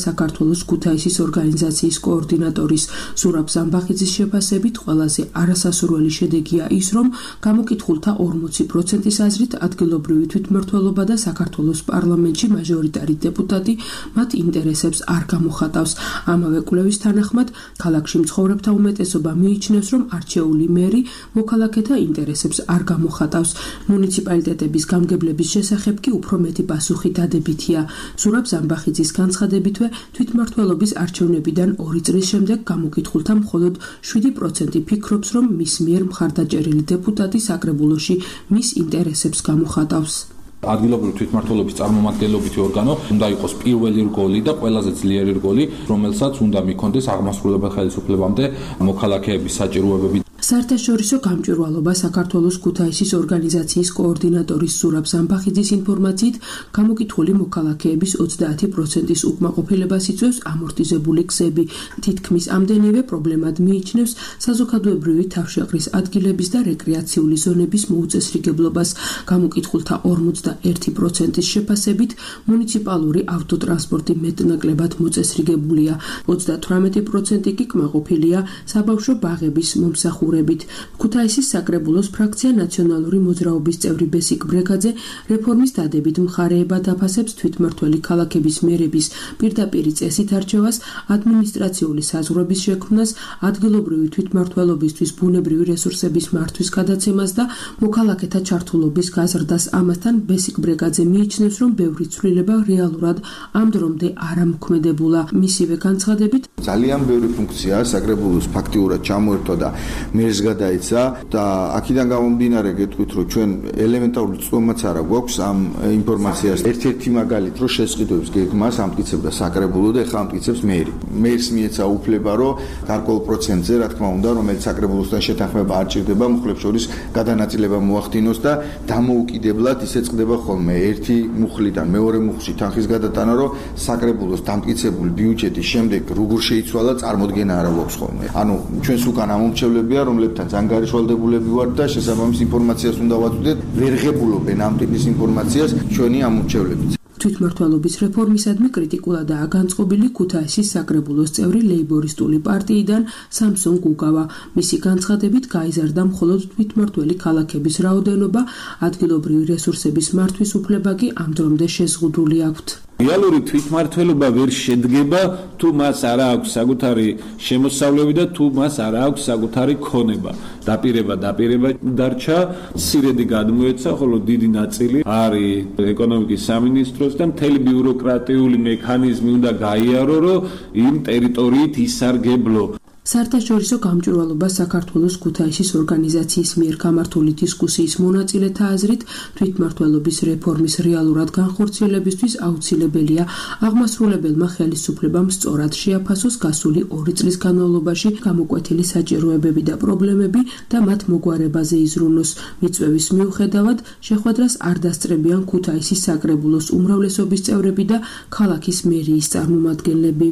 საქართველოს ქუთაისის ორგანიზაციის კოორდინატორის ზურაბ ზამბახიძის შეფასებით ყველაზე არასასურველი შედეგია ის, რომ გამოკითხულთა ორმოცი პროცენტის აზრით ადგილობრივი თვითმმართველობა და საქართველოს პარლამენტში მაჟორიტარი დეპუტატი მათ ინტერესებს არ გამოხატავს. ამავე კვლევის თანახმად, ქალაქში მცხოვრებთა უმეტესობა მიიჩნევს, რომ არჩეული მერი მოქალაქეთა ინტერესებს არ გამოხატავს. მუნიციპალიტეტების გამგებლების შესახებ კი უფრო მეტი პასუხი დადებითია. ზურაბ ზამბახიძის განცხადებითვე, თვითმმართველობის არჩევნებიდან ორი წლის შემდეგ გამოკითხულთა მხოლოდ შვიდი პროცენტი ფიქრობს, რომ მის მიერ მხარდაჭერილი დეპუტატი საკრებულოში მის ინტერესებს გამოხატავს.
ადგილობრივი თვითმმართველობის წარმომადგენლობითი ორგანო უნდა იყოს პირველი რგოლი და ყველაზე ძლიერი რგოლი, რომელსაც უნდა მიქონდეს აღმასრულებელ ხელისუფლებამდე მოქალაქეების საჭიროებები.
საერთაშორისო გამჭვირვალობა საქართველოს ქუთაისის ორგანიზაციის კოორდინატორის ზურაბ ზამბახიძის ინფორმაციით, გამოკითხული მოქალაქეების ოცდაათი პროცენტის უკმაყოფილებას იწვევს ამორტიზებული გზები. თითქმის ამდენივე პრობლემად მიიჩნევს საზოგადოებრივი თავშეყრის ადგილების და რეკრეაციული ზონების მოუწესრიგებლობას. გამოკითხულთა ორმოცდაერთი პროცენტის შეფასებით, მუნიციპალური ავტოტრანსპორტი მეტნაკლებად მოწესრიგებულია. ოცდათვრამეტი პროცენტი კი კმაყოფილია საბავშვო ბაღების მომსახურებით. ქუთაისის საკრებულოს ფრაქცია ნაციონალური მოძრაობის წევრი ბესიკ ბრეგაძე რეფორმის დადებით მხარეება დაფასებს თვითმმართველი ქალაქების მერების პირდაპირი წესით არჩევას, ადმინისტრაციული საზღვრების შექმნას, ადგილობრივი თვითმმართველობისთვის ბუნებრივი რესურსების მართვის გადაცემას და მოქალაქეთა ჩართულობის გაზრდას. ამასთან ბესიკ ბრეგაძე მიიჩნევს, რომ ბევრი ცვლილება რეალურად ამ დრომდე არ ამოქმედებულა. მისივე განცხადებით,
ძალიან ბევრი ფუნქციაა საკრებულოს ფაქტიურად ჩამოერთვა და მერს გადაეცა და აქედან გამომდინარე გეტყვით, რომ ჩვენ ელემენტარული წვდომაც არა გვაქვს ამ ინფორმაციას. ერთ-ერთი მაგალითი, რომ შესყიდვების გეგმას ამტკიცებდა საკრებულო და ეხლა ამტკიცებს მერი. მერს მიეცა უფლება, რომ გარკვეულ პროცენტზე, რა თქმა უნდა, რომელიც საკრებულოსთან შეთანხმება არ ჭირდება, მუხლებს შორის გადანაწილება მოახდინოს და დამოუკიდებლად ისე წყდება ხოლმე ერთი მუხლიდან მეორე მუხლში თანხის გადატანა, რომ საკრებულოს დამტკიცებული ბიუჯეტის შემდეგ როგორ შეიცვალა, წარმოდგენა არა გვაქვს ხოლმე. ანუ ჩვენს უკან ამომრჩევლები რომლებთან ძანგარიშვალდებულები ვართ და შესაბამის ინფორმაციას უნდა ვაწვდეთ, ვერ ღებულობენ ამ ტიპის ინფორმაციას ჩვენი ამომრჩევლებიც.
თვითმმართველობის რეფორმისადმი კრიტიკულადაა განწყობილი ქუთაისის საკრებულოს წევრი ლეიბორისტული პარტიიდან სამსონ გუგავა. მისი განცხადებით, გაიზარდა მხოლოდ თვითმმართველი ქალაქების რაოდენობა, ადგილობრივი რესურსების მართვის უფლება კი ამ დრომდე შეზღუდული აქვთ.
რეალური თვითმმართველობა ვერ შედგება, თუ მას არ აქვს საკუთარი შემოსავლები და თუ მას არ აქვს საკუთარი ქონება. დაპირება დაპირება დარჩა, სირედი გადმოეცა, ხოლო დიდი ნაწილი არის ეკონომიკის სამინისტროს და მთელი ბიუროკრატიული მექანიზმი უნდა გაიარო, რომ იმ ტერიტორიით ისარგებლო.
საერთაშორისო გამჭვირვალობა საქართველოს ქუთაისის ორგანიზაციის მიერ გამართული დისკუსიის მონაწილეთა აზრით, თვითმმართველობის რეფორმის რეალურად განხორციელებისთვის აუცილებელია აღმასრულებელმა ხელისუფლებამ სწორად შეაფასოს გასული ორი წლის განმავლობაში გამოკვეთილი საჭიროებები და პრობლემები და მათ მოგვარებაზე იზრუნოს. მიწვევის მიუხედავად, შეხვედრას არ დასწრებიან ქუთაისის საკრებულოს უმრავლესობის წევრები და ქალაქის მერიის წარმომადგენლები.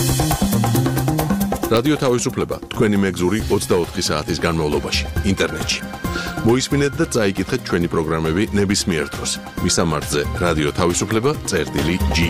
რადიო თავისუფლება თქვენი მეგზური ოცდაოთხი საათის განმავლობაში ინტერნეტში. მოისმინეთ და წაიკითხეთ ჩვენი პროგრამები ნებისმიერ დროს. მისამართზე რადიო თავისუფლება წერტილი ჯი.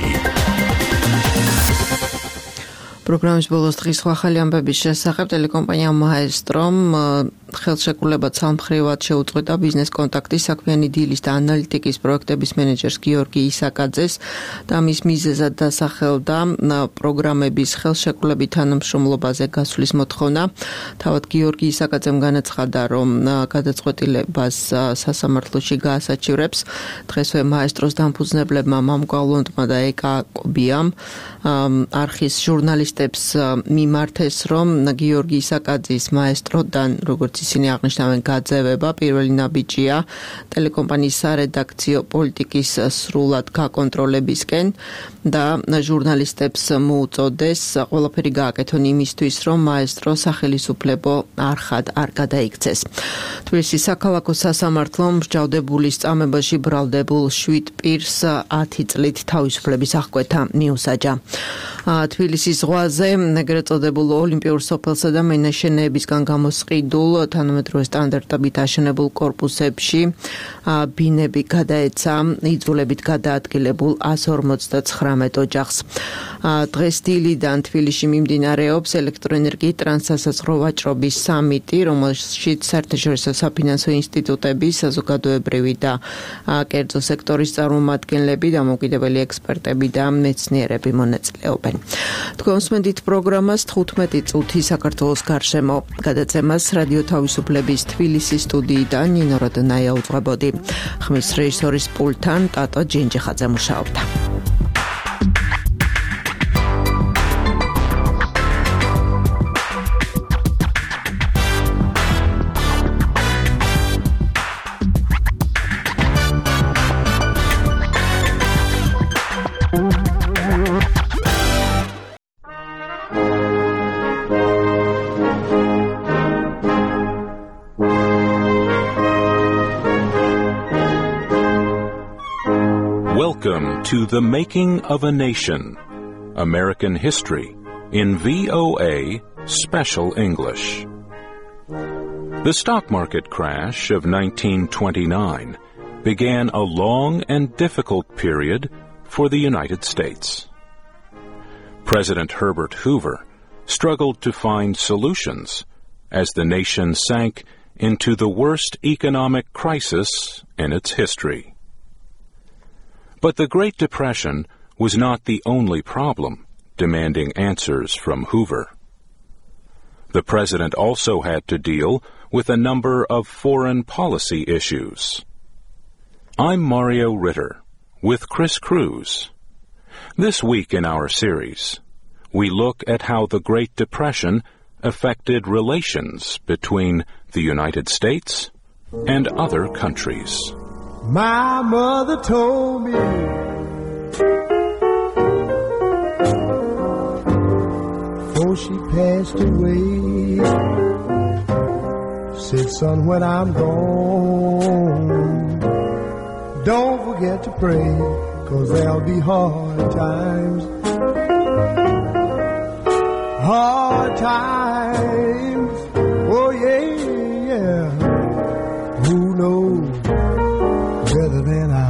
პროგრამის ბოლოს დღის ახალი ამბების შესახებ ტელეკომპანია მაესტრომ ხელშეკრულება ცალმხრივად შეუწყვეტა ბიზნეს კონტაქტის საქმიანი დილის და ანალიტიკის პროექტების მენეჯერს გიორგი ისაკაძეს და მის მიზეზად დასახელდა პროგრამების ხელშეკრულებით თანამშრომლობაზე გასვლის მოთხოვნა. თავად გიორგი ისაკაძემ განაცხადა, რომ გადაწყვეტილებას სასამართლოში გაასაჩივრებს. დღესვე მაესტროს დამფუძნებლებმა მამკავლონტმა და ეკა კობიამ არხის ჟურნალისტებს მიმართეს, რომ გიორგი ისაკაძის მაესტროდან, როგორც ისინი აღნიშნავენ, გაძევება პირველი ნაბიჯია ტელეკომპანიის სარედაქციო პოლიტიკის სრულად გაკონტროლებისკენ და ჟურნალისტებს მოუწოდეს ყველაფერი გააკეთონ იმისთვის, რომ მაესტრო სახელისუფლებო არხად არ გადაიქცეს. თბილისის საქალაქო სასამართლომ მსჯავრდებული სწამებაში ბრალდებულ შვიდ პირს ათი წლით თავისუფლების აღკვეთა მიუსაჯა. თბილისის ზღვაზე ეგრეთ წოდებულ ოლიმპიურ სოფელსა და მინაშენეებისგან გამოსყიდულ თანამედროვე სტანდარტებით აშენებულ კორპუსებში ბინები გადაეცა იძულებით გადაადგილებულ one forty-nine ოჯახს. დღეს დილიდან თბილისში მიმდინარეობს ელექტროენერგიის ტრანსსასაზღვრო ვაჭრობის სამიტი, რომელშიც საერთაშორისო საფინანსო ინსტიტუტები, საზოგადოებრივი და კერძო სექტორის წარმომადგენლები, დამოუკიდებელი ექსპერტები და მეცნიერები მონაწილეობენ. თქვენ უსმენთ პროგრამას თხუთმეტი წუთი საქართველოს გარშემო. გადაცემას რადიო თავისუფლების თბილისის სტუდიიდან ნინო როდნაია უძღვებოდი. ხმის რეჟისორის პულტთან ტატო ჯენჯიხაძე მუშაობდა.
Welcome to The Making of a Nation, American History, in V O A Special English. The stock market crash of nineteen twenty-nine began a long and difficult period for the United States. President Herbert Hoover struggled to find solutions as the nation sank into the worst economic crisis in its history. But the Great Depression was not the only problem demanding answers from Hoover. The president also had to deal with a number of foreign policy issues. I'm Mario Ritter with Chris Cruz. This week in our series, we look at how the Great Depression affected relations between the United States and other countries.
My mother told me before she passed away, said, son, when I'm gone, don't forget to pray, 'cause there'll be hard times, hard times, oh yeah, yeah, who knows better than I.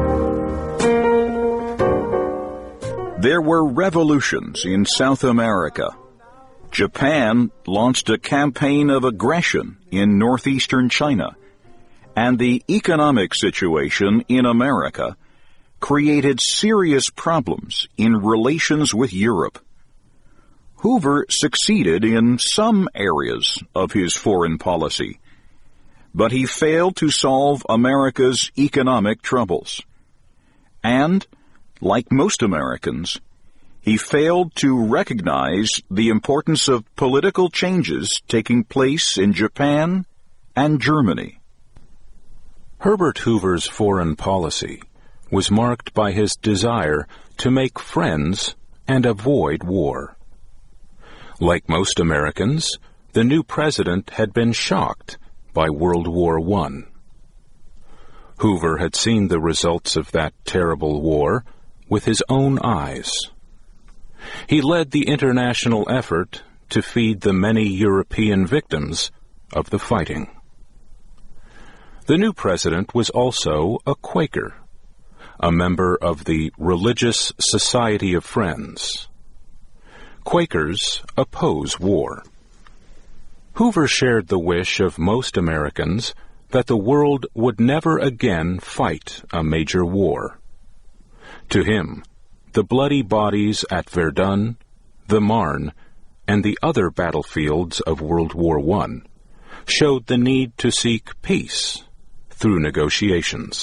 There were revolutions in South America. Japan launched a campaign of aggression in northeastern China, and the economic situation in America created serious problems in relations with Europe. Hoover succeeded in some areas of his foreign policy, but he failed to solve America's economic troubles. And, like most Americans, he failed to recognize the importance of political changes taking place in Japan and Germany.
Herbert Hoover's foreign policy was marked by his desire to make friends and avoid war. Like most Americans, the new president had been shocked by World War One. Hoover had seen the results of that terrible war with his own eyes. He led the international effort to feed the many European victims of the fighting. The new president was also a Quaker, a member of the Religious Society of Friends. Quakers oppose war. Hoover shared the wish of most Americans that the world would never again fight a major war. To him, the bloody bodies at Verdun, the Marne, and the other battlefields of World War One showed the need to seek peace through negotiations.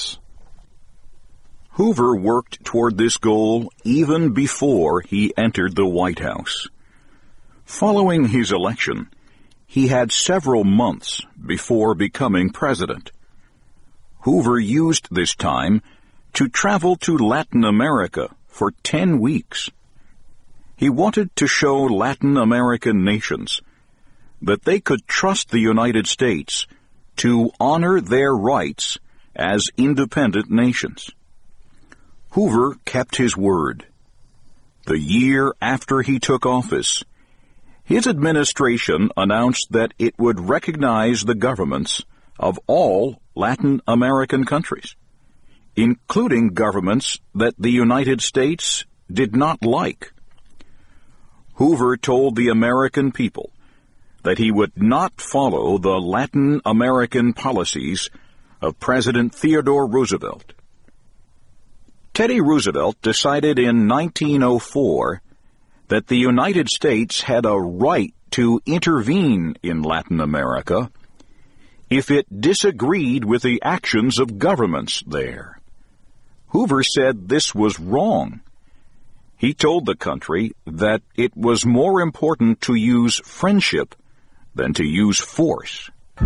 Hoover worked toward this goal even before he entered the White House. Following his election, he had several months before becoming president. Hoover used this time to travel to Latin America for ten weeks. He wanted to show Latin American nations that they could trust the United States to honor their rights as independent nations. Hoover kept his word. The year after he took office, His administration announced that it would recognize the governments of all Latin American countries, including governments that the United States did not like. Hoover told the American people that he would not follow the Latin American policies of President Theodore Roosevelt. Teddy Roosevelt decided in nineteen oh four that the United States had a right to intervene in Latin America if it disagreed with the actions of governments there. Hoover said this was wrong. He told the country that it was more important to use friendship than to use force.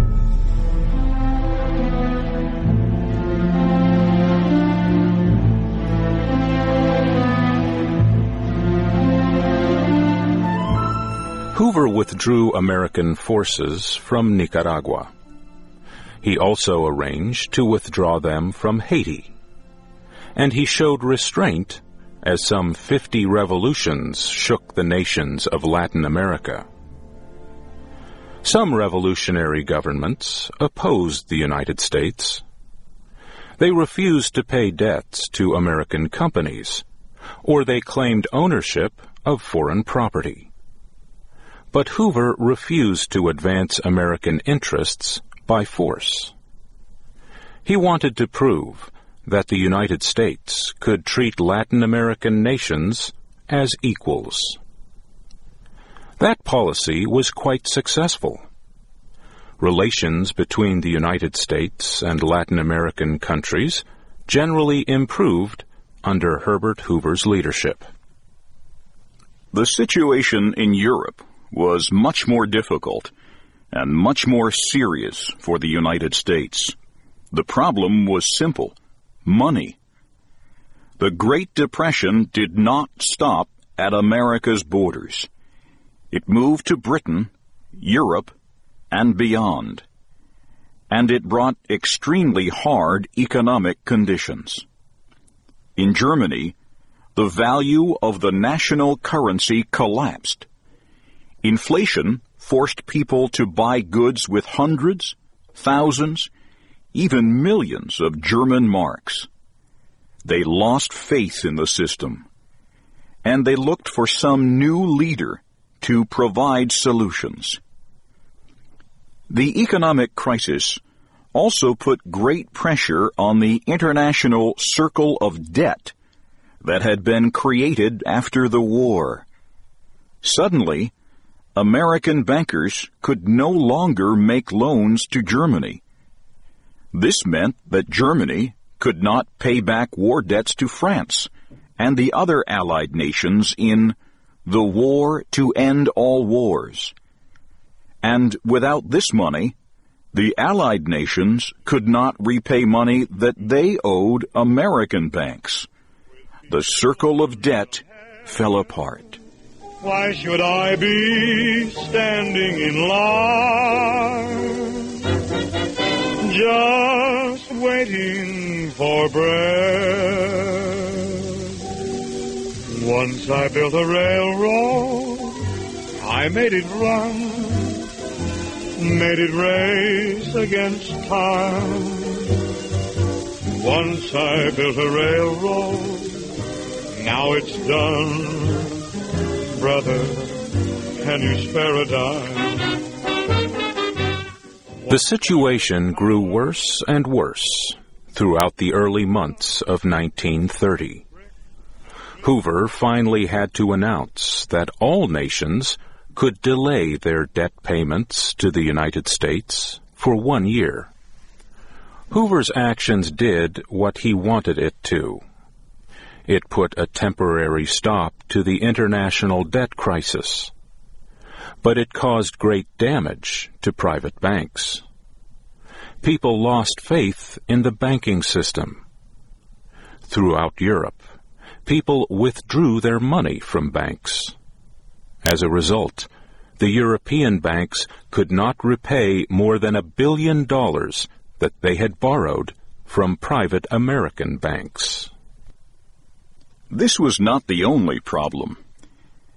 Hoover withdrew American forces from Nicaragua. He also arranged to withdraw them from Haiti. And he showed restraint as some fifty revolutions shook the nations of Latin America. Some revolutionary governments opposed the United States. They refused to pay debts to American companies, or they claimed ownership of foreign property. But Hoover refused to advance American interests by force. He wanted to prove that the United States could treat Latin American nations as equals. That policy was quite successful. Relations between the United States and Latin American countries generally improved under Herbert Hoover's leadership.
The situation in Europe was much more difficult and much more serious for the United States. The problem was simple: money. The Great Depression did not stop at America's borders. It moved to Britain, Europe, and beyond. And it brought extremely hard economic conditions. In Germany, the value of the national currency collapsed. Inflation forced people to buy goods with hundreds, thousands, even millions of German marks. They lost faith in the system, and they looked for some new leader to provide solutions. The economic crisis also put great pressure on the international circle of debt that had been created after the war. Suddenly, American bankers could no longer make loans to Germany. This meant that Germany could not pay back war debts to France and the other Allied nations in the War to End All Wars. And without this money, the Allied nations could not repay money that they owed American banks. The circle of debt fell apart.
Why should I be standing in line, just waiting for bread? Once I built a railroad, I made it run, made it race against time. Once I built a railroad, now it's done. Brother, can you spare a dime?
The situation grew worse and worse throughout the early months of nineteen thirty. Hoover finally had to announce that all nations could delay their debt payments to the United States for one year. Hoover's actions did what he wanted it to. It put a temporary stop to the international debt crisis, but it caused great damage to private banks. People lost faith in the banking system. Throughout Europe, people withdrew their money from banks. As a result, the European banks could not repay more than a billion dollars that they had borrowed from private American banks.
This was not the only problem.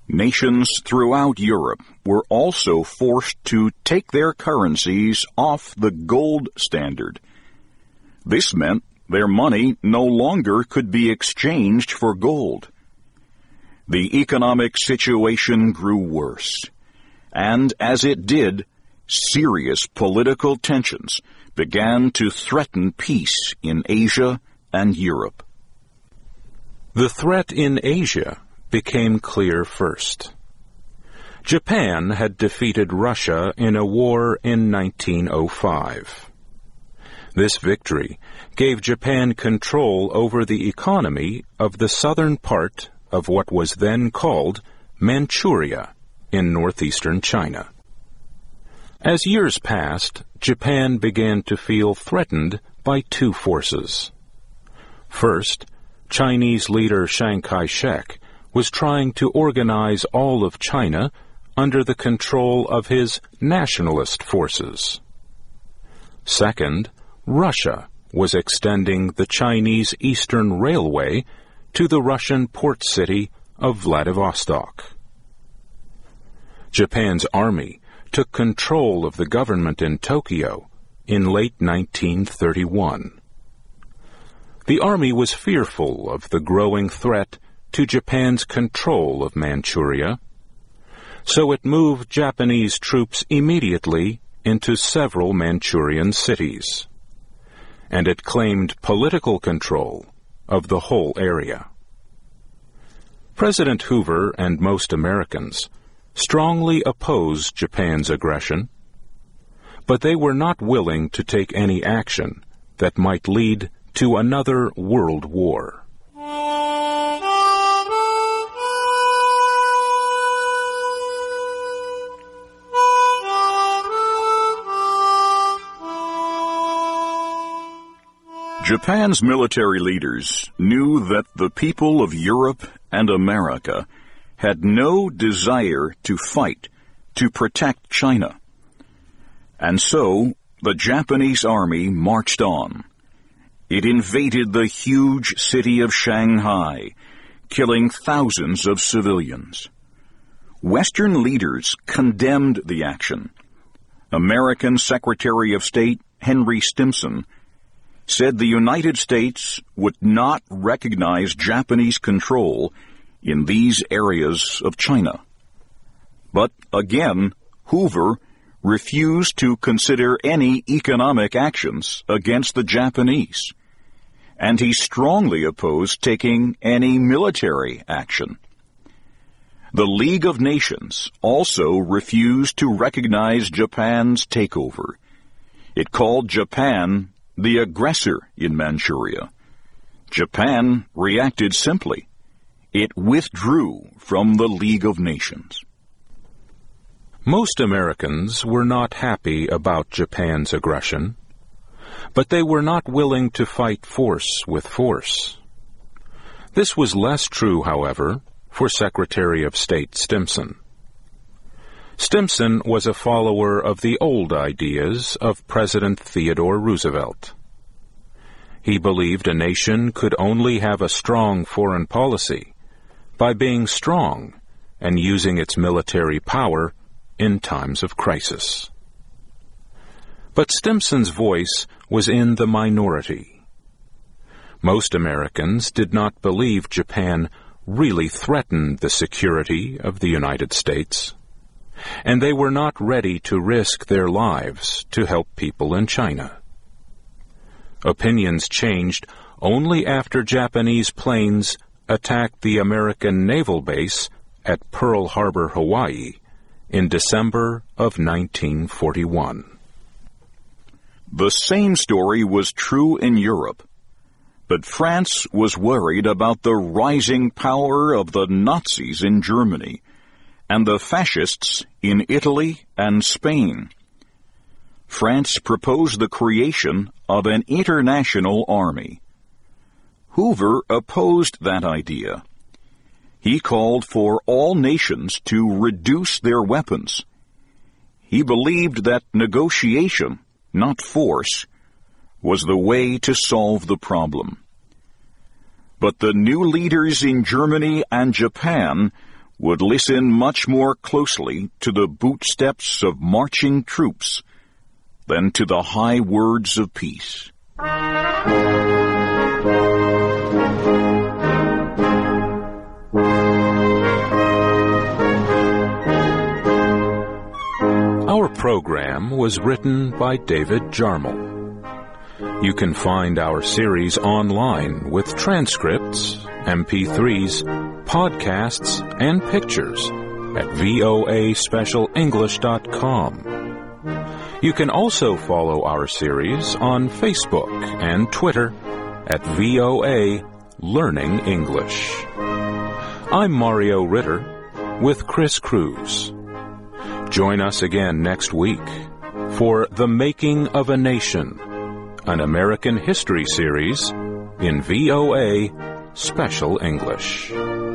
Nations throughout Europe were also forced to take their currencies off the gold standard. This meant their money no longer could be exchanged for gold. The economic situation grew worse, and as it did, serious political tensions began to threaten peace in Asia and Europe.
The threat in Asia became clear first. Japan had defeated Russia in a war in nineteen oh five. This victory gave Japan control over the economy of the southern part of what was then called Manchuria in northeastern China. As years passed, Japan began to feel threatened by two forces. First, Chinese leader Chiang Kai-shek was trying to organize all of China under the control of his nationalist forces. Second, Russia was extending the Chinese Eastern Railway to the Russian port city of Vladivostok. Japan's army took control of the government in Tokyo in late nineteen thirty-one. The army was fearful of the growing threat to Japan's control of Manchuria, so it moved Japanese troops immediately into several Manchurian cities, and it claimed political control of the whole area. President Hoover and most Americans strongly opposed Japan's aggression, but they were not willing to take any action that might lead to another world war.
Japan's military leaders knew that the people of Europe and America had no desire to fight to protect China. And so the Japanese army marched on. It invaded the huge city of Shanghai, killing thousands of civilians. Western leaders condemned the action. American Secretary of State Henry Stimson said the United States would not recognize Japanese control in these areas of China. But again, Hoover refused to consider any economic actions against the Japanese, and he strongly opposed taking any military action. The League of Nations also refused to recognize Japan's takeover. It called Japan the aggressor in Manchuria. Japan reacted simply. It withdrew from the League of Nations.
Most Americans were not happy about Japan's aggression, but they were not willing to fight force with force. This was less true, however, for Secretary of State Stimson. Stimson was a follower of the old ideas of President Theodore Roosevelt. He believed a nation could only have a strong foreign policy by being strong and using its military power in times of crisis. But Stimson's voice was in the minority. Most Americans did not believe Japan really threatened the security of the United States, and they were not ready to risk their lives to help people in China. Opinions changed only after Japanese planes attacked the American naval base at Pearl Harbor, Hawaii, in December of nineteen forty-one.
The same story was true in Europe, but France was worried about the rising power of the Nazis in Germany and the fascists in Italy and Spain. France proposed the creation of an international army. Hoover opposed that idea. He called for all nations to reduce their weapons. He believed that negotiation, not force, was the way to solve the problem. But the new leaders in Germany and Japan would listen much more closely to the bootsteps of marching troops than to the high words of peace.
Our program was written by David Jarmel. You can find our series online with transcripts, M P threes, podcasts, and pictures at V O A special english dot com. You can also follow our series on Facebook and Twitter at V O A Learning English. I'm Mario Ritter with Chris Cruz. Join us again next week for The Making of a Nation, an American history series in V O A Special English.